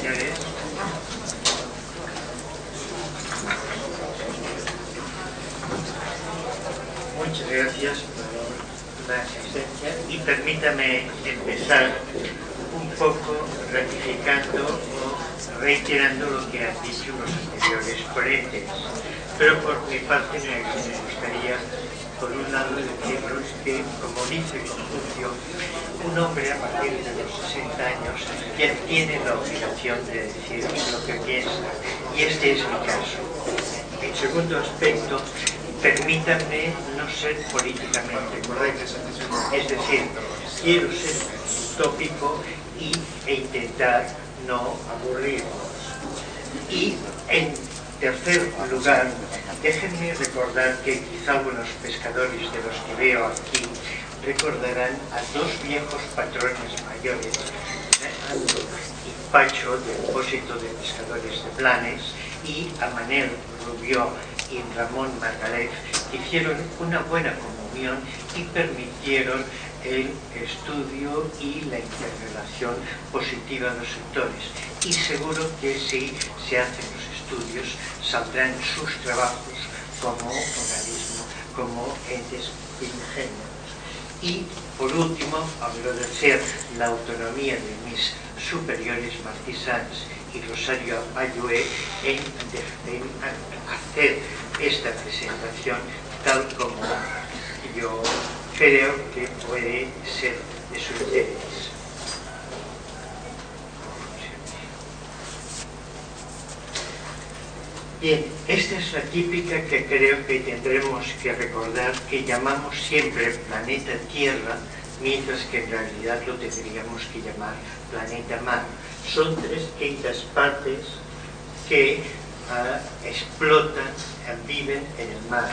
señores. Muchas gracias por la asistencia y permítame empezar un poco ratificando o reiterando lo que han dicho los anteriores ponentes. Pero por mi parte me gustaría, por un lado, deciros que, como dice Confucio, un hombre a partir de los 60 años ya tiene la obligación de decir lo que piensa, y este es mi caso. En segundo aspecto, permítanme no ser políticamente correcto, es decir, quiero ser utópico e intentar no aburrirnos. Y en tercer lugar, déjenme recordar que quizá algunos pescadores de los que veo aquí recordarán a dos viejos patrones mayores, Fernando y Pacho, del Depósito de Pescadores de Blanes, y a Manel Rubió y Ramón Margalef, que hicieron una buena comunión y permitieron el estudio y la interrelación positiva de los sectores. Y seguro que si se hacen los estudios, saldrán sus trabajos como organismo, como entes primigenios. Y, por último, agradecer la autonomía de mis superiores Martí Sanz y Rosario Ayué en hacer esta presentación tal como yo creo que puede ser de su interés. Bien, esta es la típica que creo que tendremos que recordar, que llamamos siempre planeta Tierra, mientras que en realidad lo tendríamos que llamar planeta Mar. Son 3/5 partes que explotan, viven en el mar.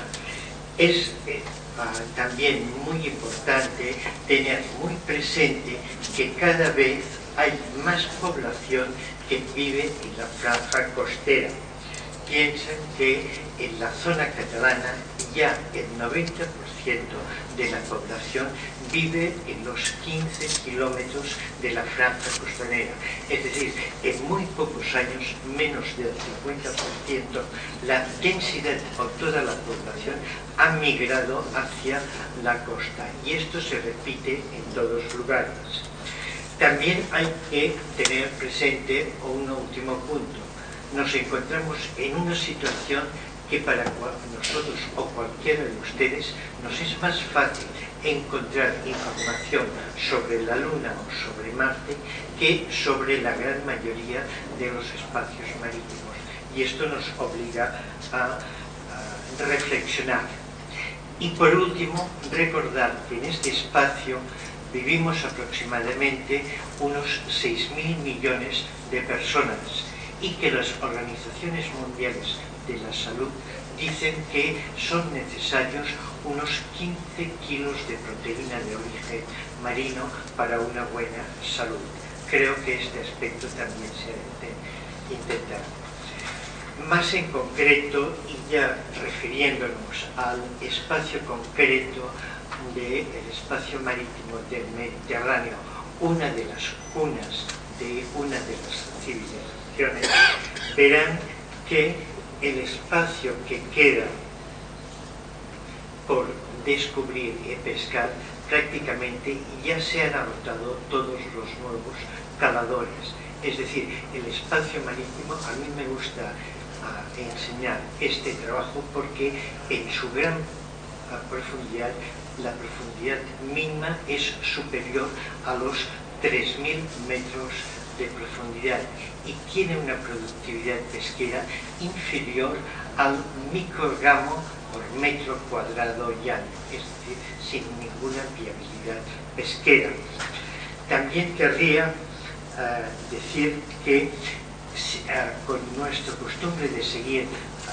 Es también muy importante tener muy presente que cada vez hay más población que vive en la franja costera. Piensan que en la zona catalana ya el 90% de la población vive en los 15 kilómetros de la franja costanera. Es decir, en muy pocos años, menos del 50%, la densidad o toda la población ha migrado hacia la costa. Y esto se repite en todos los lugares. También hay que tener presente un último punto. Nos encontramos en una situación que para nosotros o cualquiera de ustedes nos es más fácil encontrar información sobre la Luna o sobre Marte que sobre la gran mayoría de los espacios marítimos. Y esto nos obliga a reflexionar. Y por último, recordar que en este espacio vivimos aproximadamente unos 6.000 millones de personas, y que las organizaciones mundiales de la salud dicen que son necesarios unos 15 kilos de proteína de origen marino para una buena salud. Creo que este aspecto también se debe intentar. Más en concreto, y ya refiriéndonos al espacio concreto del espacio marítimo del Mediterráneo, una de las cunas de una de las civilizaciones, verán que el espacio que queda por descubrir y pescar prácticamente ya se han agotado todos los nuevos caladores. Es decir, el espacio marítimo, a mí me gusta enseñar este trabajo porque en su gran profundidad, la profundidad mínima es superior a los 3.000 metros de profundidad y tiene una productividad pesquera inferior al microgramo por metro cuadrado llano, es decir, sin ninguna viabilidad pesquera. También querría decir que con nuestra costumbre de seguir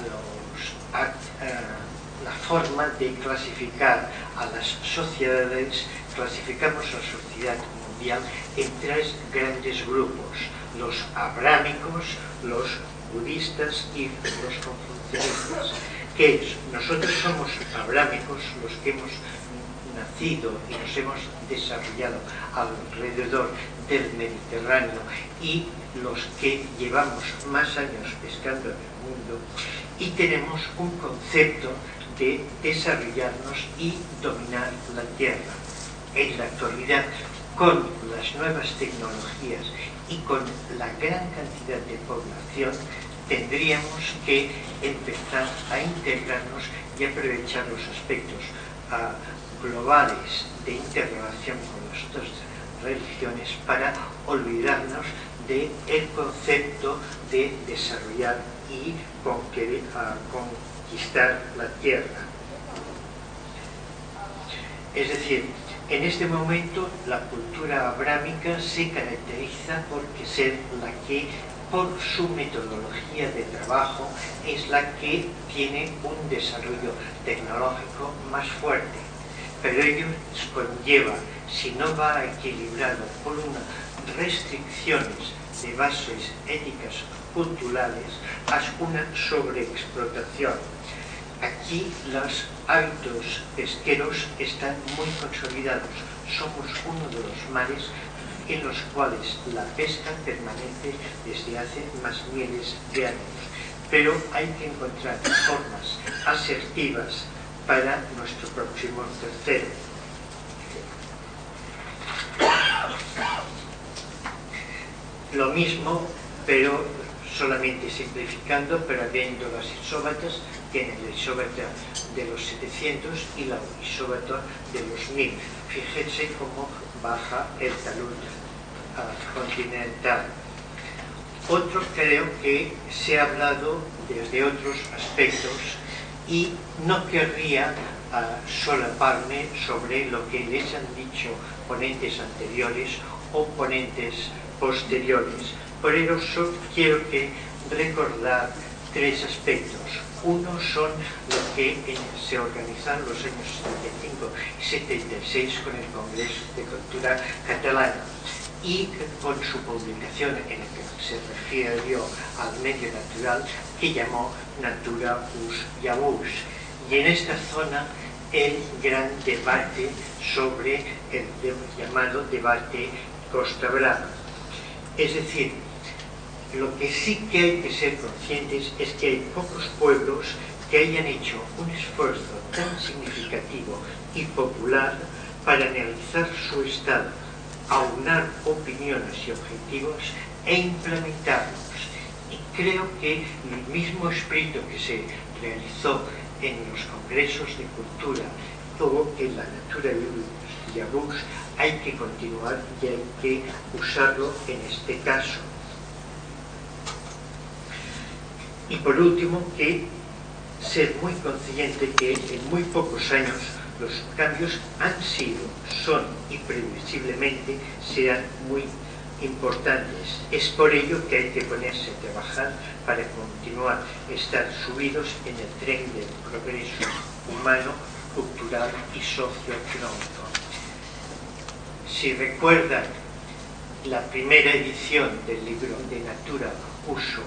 la forma de clasificar a las sociedades, clasificamos a la sociedad mundial en 3 grandes grupos: los abrámicos, los budistas y los confucianistas. ¿Qué es? Nosotros somos abrámicos, los que hemos nacido y nos hemos desarrollado alrededor del Mediterráneo y los que llevamos más años pescando en el mundo, y tenemos un concepto de desarrollarnos y dominar la tierra. En la actualidad, con las nuevas tecnologías y con la gran cantidad de población, tendríamos que empezar a integrarnos y aprovechar los aspectos globales de interrelación con las otras religiones para olvidarnos del concepto de desarrollar y conquistar la tierra. Es decir, en este momento la cultura abrámica se caracteriza por ser la que, por su metodología de trabajo, es la que tiene un desarrollo tecnológico más fuerte. Pero ello conlleva, si no va equilibrado por unas restricciones de bases éticas culturales, a una sobreexplotación. Aquí los hábitos pesqueros están muy consolidados. Somos uno de los mares en los cuales la pesca permanece desde hace más miles de años. Pero hay que encontrar formas asertivas para nuestro próximo tercero. Lo mismo, pero solamente simplificando, pero viendo las isóbatas, tienen el isóbata de los 700 y la isóbata de los 1000. Fíjense cómo baja el talud continental. Otro, creo que se ha hablado desde otros aspectos y no querría solaparme sobre lo que les han dicho ponentes anteriores o ponentes posteriores. Por eso quiero recordar tres aspectos. Uno son lo que se organizaron los años 75 y 76 con el Congreso de Cultura Catalana y con su publicación en la que se refirió al medio natural, que llamó Natura Us Iabus. Y en esta zona el gran debate sobre el llamado debate Costa Brava. Es decir, lo que sí que hay que ser conscientes es que hay pocos pueblos que hayan hecho un esfuerzo tan significativo y popular para analizar su estado, aunar opiniones y objetivos e implementarlos. Y creo que el mismo espíritu que se realizó en los congresos de cultura o en la Natura Iabus hay que continuar y hay que usarlo en este caso. Y por último, que ser muy consciente que en muy pocos años los cambios han sido, son y previsiblemente serán muy importantes. Es por ello que hay que ponerse a trabajar para continuar a estar subidos en el tren del progreso humano, cultural y socioeconómico. Si recuerdan la primera edición del libro de Natura Us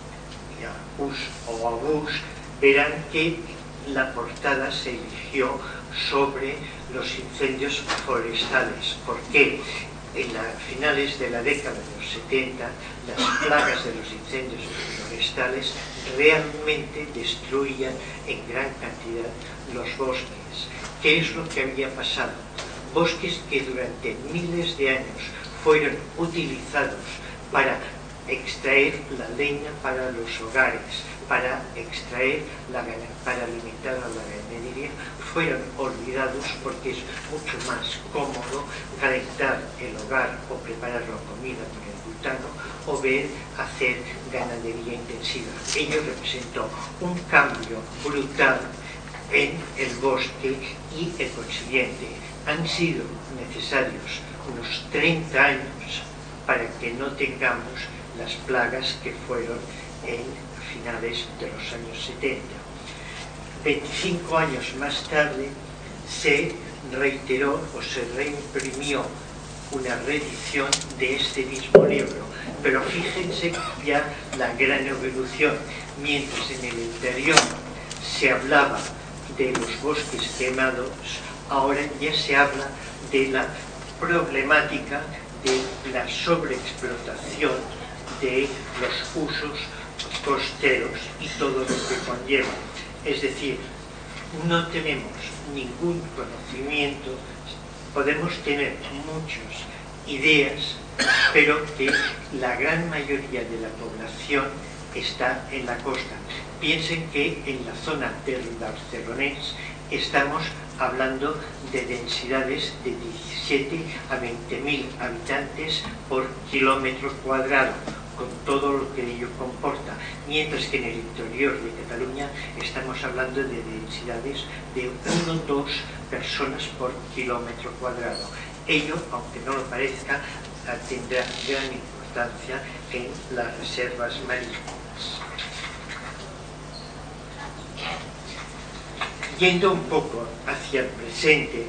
o Abus, verán que la portada se eligió sobre los incendios forestales. ¿Por qué? En finales de la década de los 70, las plagas de los incendios forestales realmente destruían en gran cantidad los bosques. ¿Qué es lo que había pasado? Bosques que durante miles de años fueron utilizados para extraer la leña para los hogares, para alimentar a la ganadería, fueron olvidados porque es mucho más cómodo calentar el hogar o preparar la comida con el butano o hacer ganadería intensiva. Ello representó un cambio brutal en el bosque y el consiguiente. Han sido necesarios unos 30 años para que no tengamos las plagas que fueron en finales de los años 70. 25 años más tarde se reiteró o se reimprimió una reedición de este mismo libro, pero fíjense ya la gran evolución. Mientras en el interior se hablaba de los bosques quemados, ahora ya se habla de la problemática de la sobreexplotación de los usos costeros y todo lo que conlleva. Es decir, no tenemos ningún conocimiento, podemos tener muchas ideas, pero que la gran mayoría de la población está en la costa. Piensen que en la zona del Barcelonés estamos hablando de densidades de 17 a 20.000 habitantes por kilómetro cuadrado, con todo lo que ello comporta, mientras que en el interior de Cataluña estamos hablando de densidades de 1 o 2 personas por kilómetro cuadrado. Ello, aunque no lo parezca, tendrá gran importancia en las reservas marítimas. Yendo un poco hacia el presente,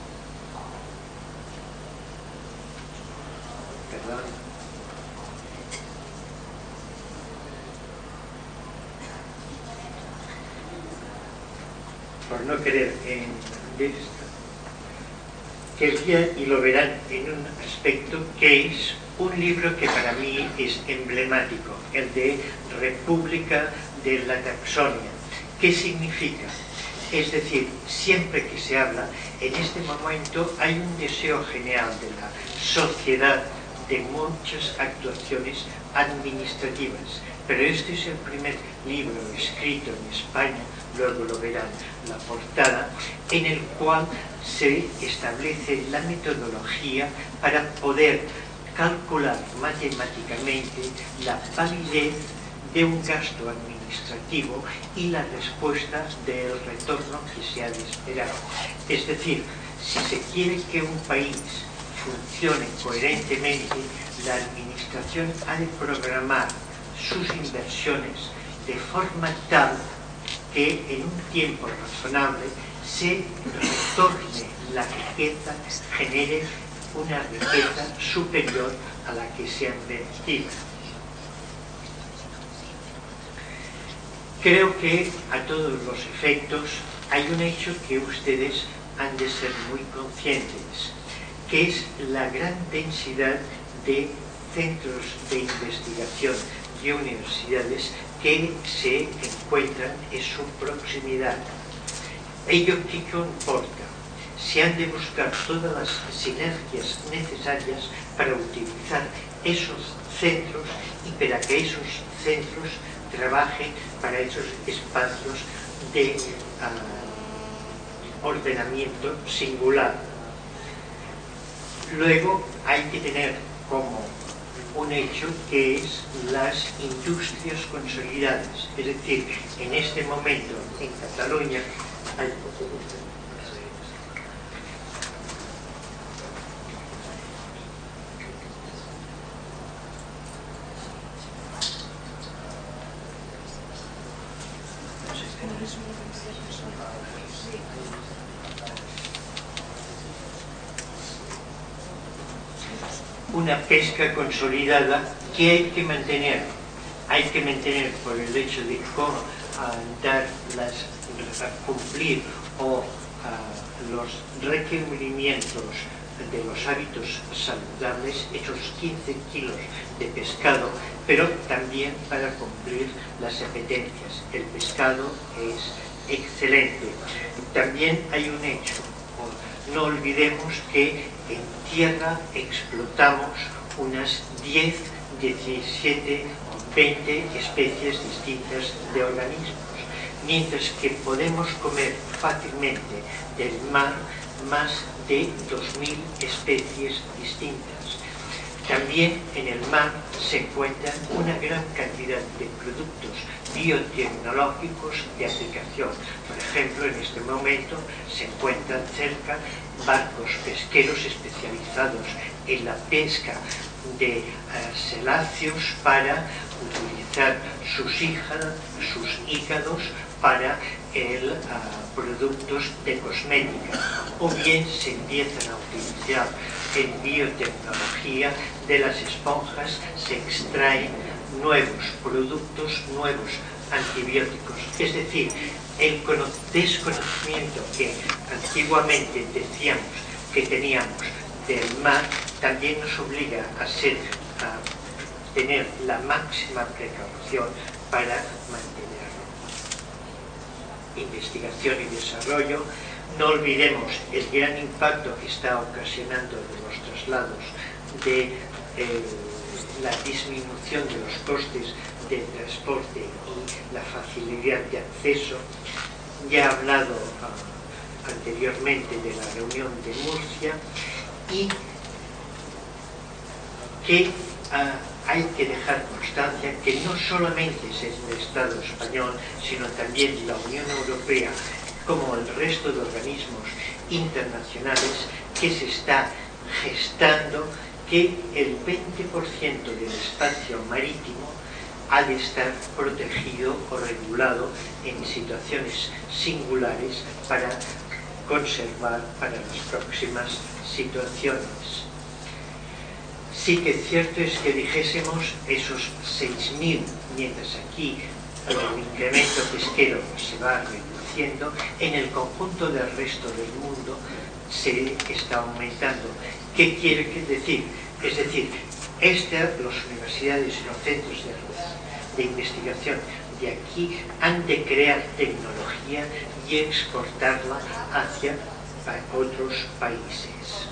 por no querer de esto, quería, y lo verán en un aspecto, que es un libro que para mí es emblemático, el de República de la Taxonia. ¿Qué significa? Es decir, siempre que se habla, en este momento hay un deseo general de la sociedad de muchas actuaciones administrativas, pero este es el primer libro escrito en España, luego lo verán la portada, en el cual se establece la metodología para poder calcular matemáticamente la validez de un gasto administrativo y la respuesta del retorno que se ha de esperar. Es decir, si se quiere que un país funcione coherentemente, la administración ha de programar sus inversiones de forma tal que en un tiempo razonable se retorne la riqueza, genere una riqueza superior a la que se ha invertido. Creo que a todos los efectos hay un hecho que ustedes han de ser muy conscientes, que es la gran densidad de centros de investigación de universidades que se encuentran en su proximidad. ¿Ello qué comporta? Se han de buscar todas las sinergias necesarias para utilizar esos centros y para que esos centros trabajen para esos espacios de ordenamiento singular. Luego hay que tener como un hecho que es las industrias consolidadas, es decir, en este momento en Cataluña hay una pesca consolidada que hay que mantener. Hay que mantener por el hecho de cómo cumplir los requerimientos de los hábitos saludables, esos 15 kilos de pescado, pero también para cumplir las apetencias. El pescado es excelente. También hay un hecho, no olvidemos que en tierra explotamos unas 10, 17 o 20 especies distintas de organismos, mientras que podemos comer fácilmente del mar más de 2.000 especies distintas. También en el mar se encuentran una gran cantidad de productos biotecnológicos de aplicación. Por ejemplo, en este momento se encuentran cerca barcos pesqueros especializados en la pesca de celáceos para utilizar sus hígados para productos de cosmética, o bien se empiezan a utilizar en biotecnología de las esponjas, se extraen nuevos productos, nuevos antibióticos. Es decir, el desconocimiento que antiguamente decíamos que teníamos del mar también nos obliga a tener la máxima precaución para mantenerlo. Investigación y desarrollo. No olvidemos el gran impacto que está ocasionando de los traslados, de la disminución de los costes del transporte y la facilidad de acceso. Ya he hablado anteriormente de la reunión de Murcia y que hay que dejar constancia que no solamente es el Estado español, sino también la Unión Europea, como el resto de organismos internacionales, que se está gestando que el 20% del espacio marítimo ha de estar protegido o regulado en situaciones singulares para conservar para las próximas situaciones. Sí que cierto es que dijésemos esos 6.000, mientras aquí el incremento pesquero se va reduciendo, en el conjunto del resto del mundo se está aumentando. ¿Qué quiere decir? Es decir, las universidades y los centros de investigación de aquí han de crear tecnología y exportarla hacia otros países.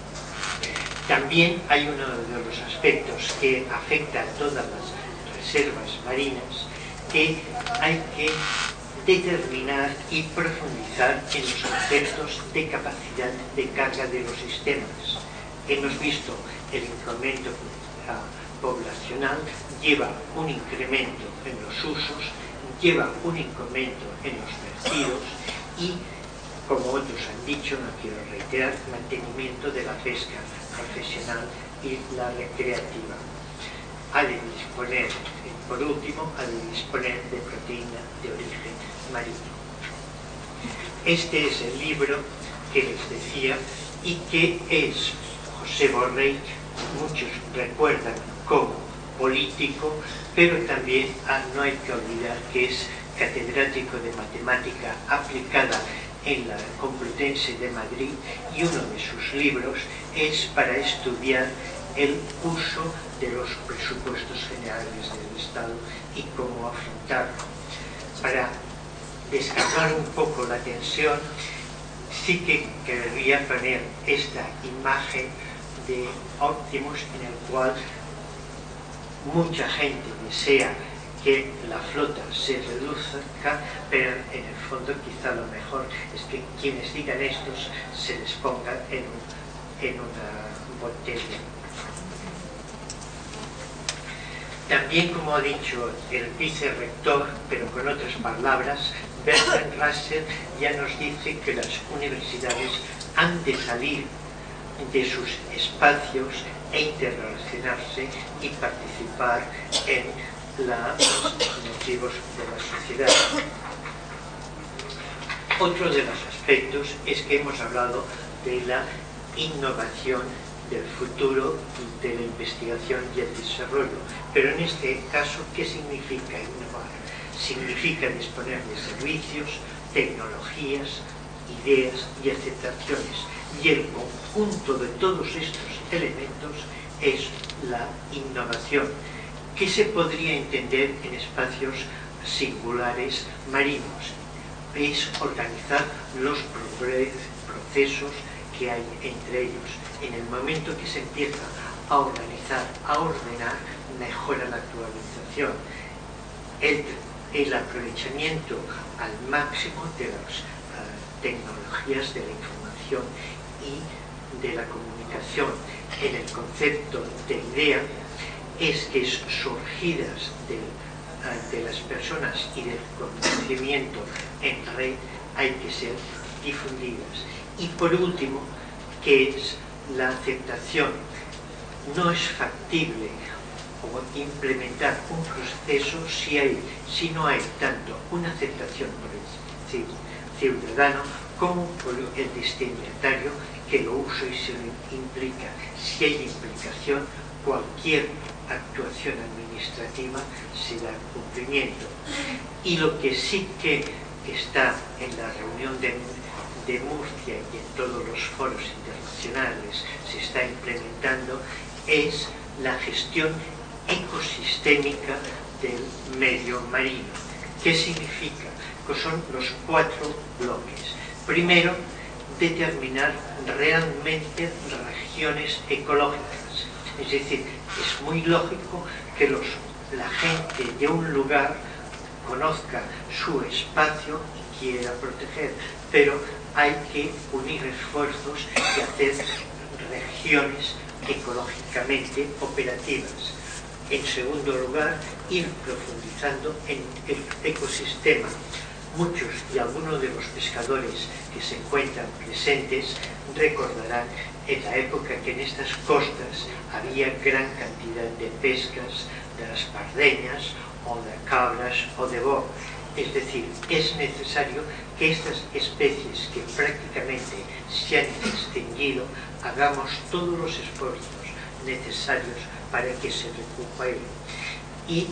También hay uno de los aspectos que afecta a todas las reservas marinas, que hay que determinar y profundizar en los conceptos de capacidad de carga de los sistemas. Hemos visto el incremento poblacional, lleva un incremento en los usos, lleva un incremento en los vertidos y, como otros han dicho, no quiero reiterar, mantenimiento de la pesca profesional y la recreativa. Ha de disponer, por último, ha de disponer de proteína de origen marino. Este es el libro que les decía y que es José Borrell, muchos recuerdan como político, pero también no hay que olvidar que es catedrático de matemática aplicada en la Complutense de Madrid, y uno de sus libros es para estudiar el uso de los presupuestos generales del Estado y cómo afrontarlo. Para descargar un poco la tensión, sí que querría poner esta imagen de Optimus, en el cual mucha gente desea que la flota se reduzca, pero en el fondo quizá lo mejor es que quienes digan esto se les ponga en una botella. También, como ha dicho el vicerrector, pero con otras palabras, Bertrand Russell ya nos dice que las universidades han de salir de sus espacios e interrelacionarse y participar en los motivos de la sociedad. Otro de los aspectos es que hemos hablado de la innovación del futuro, de la investigación y el desarrollo. Pero en este caso, ¿qué significa innovar? Significa disponer de servicios, tecnologías, ideas y aceptaciones. Y el conjunto de todos estos elementos es la innovación, que se podría entender en espacios singulares marinos. Es organizar los procesos que hay entre ellos. En el momento que se empieza a organizar, a ordenar, mejora la actualización, el aprovechamiento al máximo de las tecnologías de la información y de la comunicación. En el concepto de idea es que surgidas de las personas y del conocimiento en red hay que ser difundidas. Y por último, que es la aceptación. No es factible implementar un proceso si no hay tanto una aceptación por el ciudadano como por el destinatario que lo usa y se lo implica. Si hay implicación, cualquier actuación administrativa se da cumplimiento. Y lo que sí que está en la reunión de Murcia y en todos los foros internacionales se está implementando es la gestión ecosistémica del medio marino. ¿Qué significa? Que son los 4 bloques. Primero, determinar realmente regiones ecológicas. Es decir, es muy lógico que la gente de un lugar conozca su espacio y quiera proteger, pero hay que unir esfuerzos y hacer regiones ecológicamente operativas. En segundo lugar, ir profundizando en el ecosistema. Muchos y algunos de los pescadores que se encuentran presentes recordarán en la época que en estas costas había gran cantidad de pescas de las pardeñas o de cabras o de boc. Es decir, es necesario que estas especies que prácticamente se han extinguido hagamos todos los esfuerzos necesarios para que se recuperen y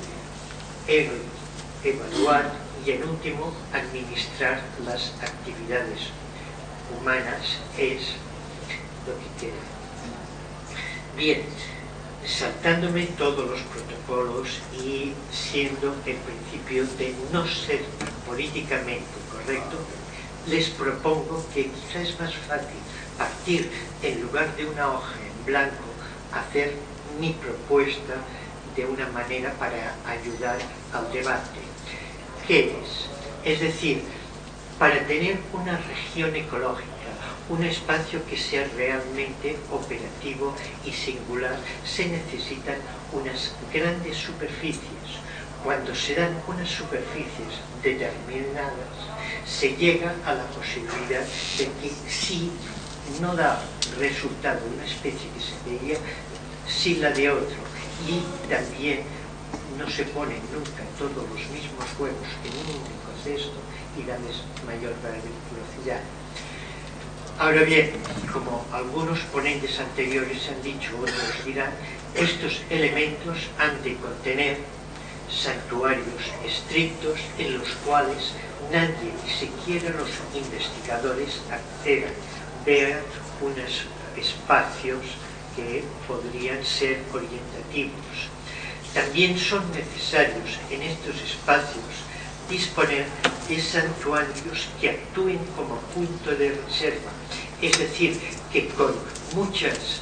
evaluar y en último administrar las actividades humanas es lo que queda. Bien, saltándome todos los protocolos y siendo el principio de no ser políticamente correcto, les propongo que quizás es más fácil partir en lugar de una hoja en blanco, hacer mi propuesta de una manera para ayudar al debate. ¿Qué es? Es decir, para tener una región ecológica, un espacio que sea realmente operativo y singular, se necesitan unas grandes superficies. Cuando se dan unas superficies determinadas, se llega a la posibilidad de que si no da resultado una especie que se veía, sí la de otro, y también no se ponen nunca todos los mismos huevos en un único cesto y dan mayor velocidad. Ahora bien, como algunos ponentes anteriores han dicho, otros dirán, estos elementos han de contener santuarios estrictos en los cuales nadie, ni siquiera los investigadores, accedan, vean unos espacios que podrían ser orientativos. También son necesarios en estos espacios disponer de santuarios que actúen como punto de reserva, es decir, que con muchas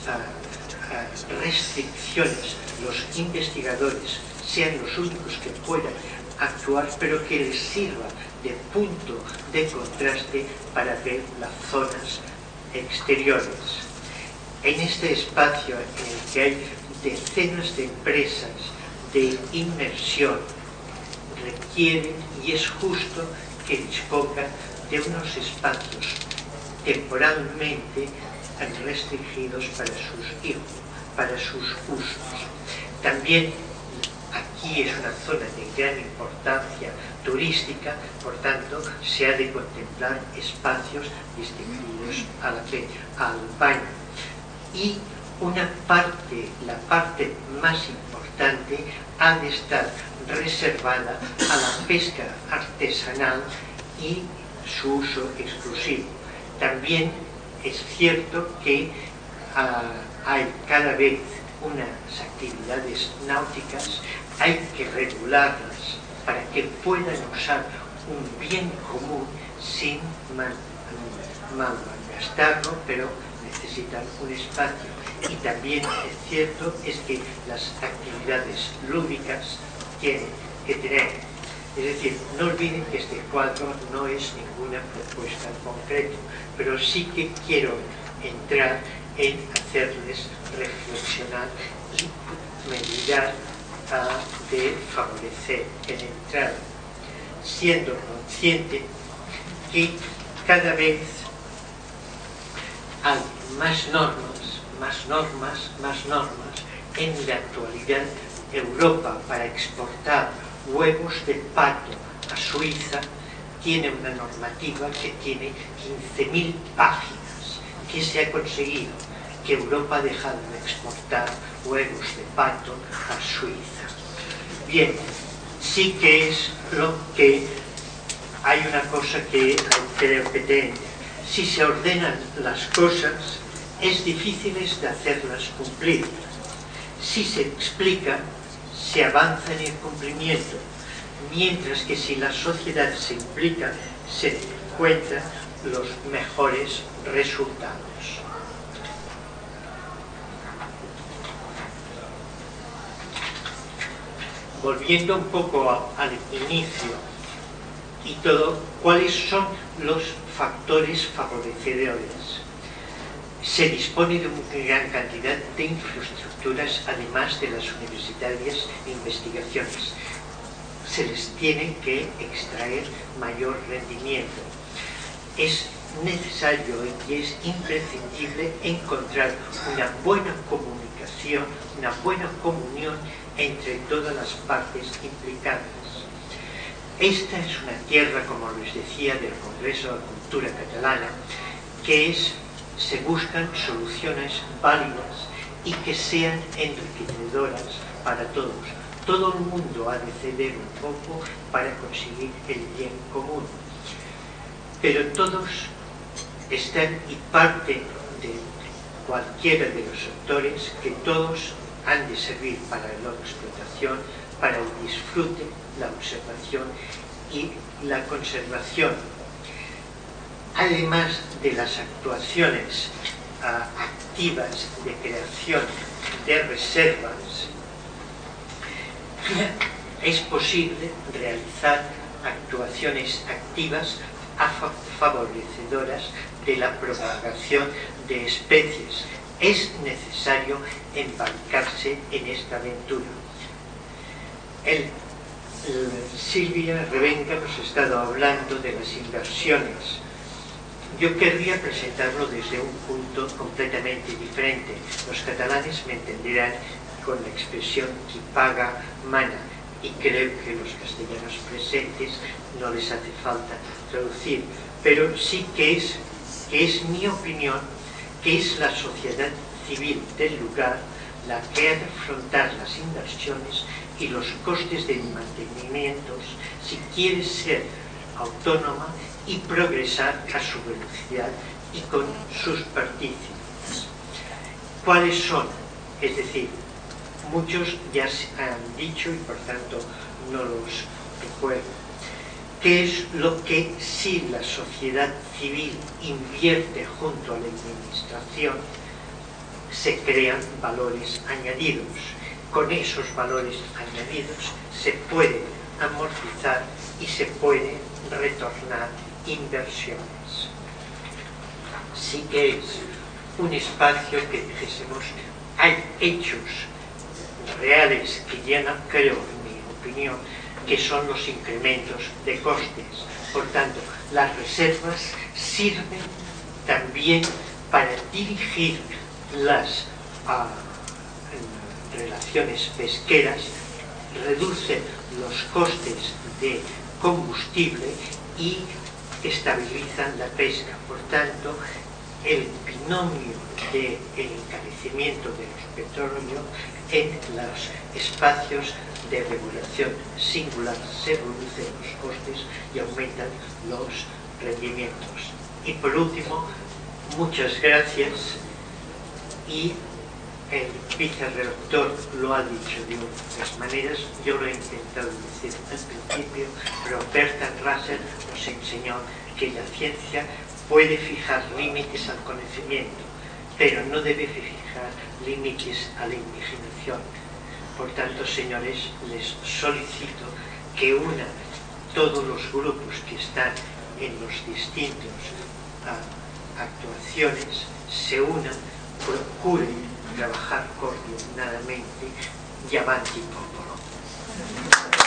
restricciones los investigadores sean los únicos que puedan actuar, pero que les sirva de punto de contraste para ver las zonas exteriores. En este espacio en el que hay decenas de empresas de inmersión, requieren y es justo que dispongan de unos espacios temporalmente restringidos para sus usos. También aquí es una zona de gran importancia turística, por tanto se ha de contemplar espacios distinguidos al baño. Y la parte más importante ha de estar reservada a la pesca artesanal y su uso exclusivo. También es cierto que hay cada vez unas actividades náuticas, hay que regularlas para que puedan usar un bien común sin malgastarlo, pero necesitan un espacio. Y también es cierto es que las actividades lúdicas tienen que tener. Es decir, no olviden que este cuadro no es ninguna propuesta en concreto, pero sí que quiero entrar en hacerles reflexionar y medidas de favorecer el entrada, siendo consciente que cada vez hay más normas. En la actualidad, Europa, para exportar huevos de pato a Suiza, tiene una normativa que tiene 15.000 páginas. ¿Qué se ha conseguido? que Europa ha dejado de exportar huevos de pato a Suiza. Bien, sí que es lo que hay una cosa que creo que tiene. Si se ordenan las cosas, es difícil de hacerlas cumplir. Si se explica, se avanza en el cumplimiento, mientras que si la sociedad se implica, se encuentran los mejores resultados. Volviendo un poco al inicio y todo, ¿cuáles son los factores favorecedores? Se dispone de una gran cantidad de infraestructuras, además de las universitarias e investigaciones. Se les tiene que extraer mayor rendimiento. Es necesario y es imprescindible encontrar una buena comunicación, una buena comunión entre todas las partes implicadas. Esta es una tierra, como les decía, del Congreso de la Cultura Catalana, que se buscan soluciones válidas y que sean enriquecedoras para todos. Todo el mundo ha de ceder un poco para conseguir el bien común. Pero todos están y parte de cualquiera de los sectores que todos han de servir para la explotación, para el disfrute, la observación y la conservación. Además de las actuaciones activas de creación de reservas, es posible realizar actuaciones activas favorecedoras de la propagación de especies. Es necesario embarcarse en esta aventura. Silvia Revenga nos ha estado hablando de las inversiones. Yo querría presentarlo desde un punto completamente diferente. Los catalanes me entenderán con la expresión qui paga mana, y creo que los castellanos presentes no les hace falta traducir, pero sí que es mi opinión, que es la sociedad civil del lugar la que ha de afrontar las inversiones y los costes de mantenimiento si quiere ser autónoma y progresar a su velocidad y con sus partícipes. ¿Cuáles son? Es decir, muchos ya se han dicho y por tanto no los recuerdo. ¿Qué es lo que si la sociedad civil invierte junto a la administración, se crean valores añadidos? Con esos valores añadidos se puede amortizar y se puede retornar inversiones. Sí que es un espacio que dijésemos, hay hechos reales que llenan, creo, en mi opinión, que son los incrementos de costes. Por tanto, las reservas sirven también para dirigir las relaciones pesqueras, reducen los costes de combustible y estabilizan la pesca. Por tanto, el binomio del encarecimiento de los petróleos en los espacios de regulación singular se reducen los costes y aumentan los rendimientos. Y por último, muchas gracias, y el vicerredactor lo ha dicho de otras maneras, yo lo he intentado decir al principio, pero Bertrand Russell nos enseñó que la ciencia puede fijar límites al conocimiento, pero no debe fijar límites a la imaginación. Por tanto, señores, les solicito que unan todos los grupos que están en los distintos actuaciones, se unan, procuren trabajar coordinadamente y avanti popolo.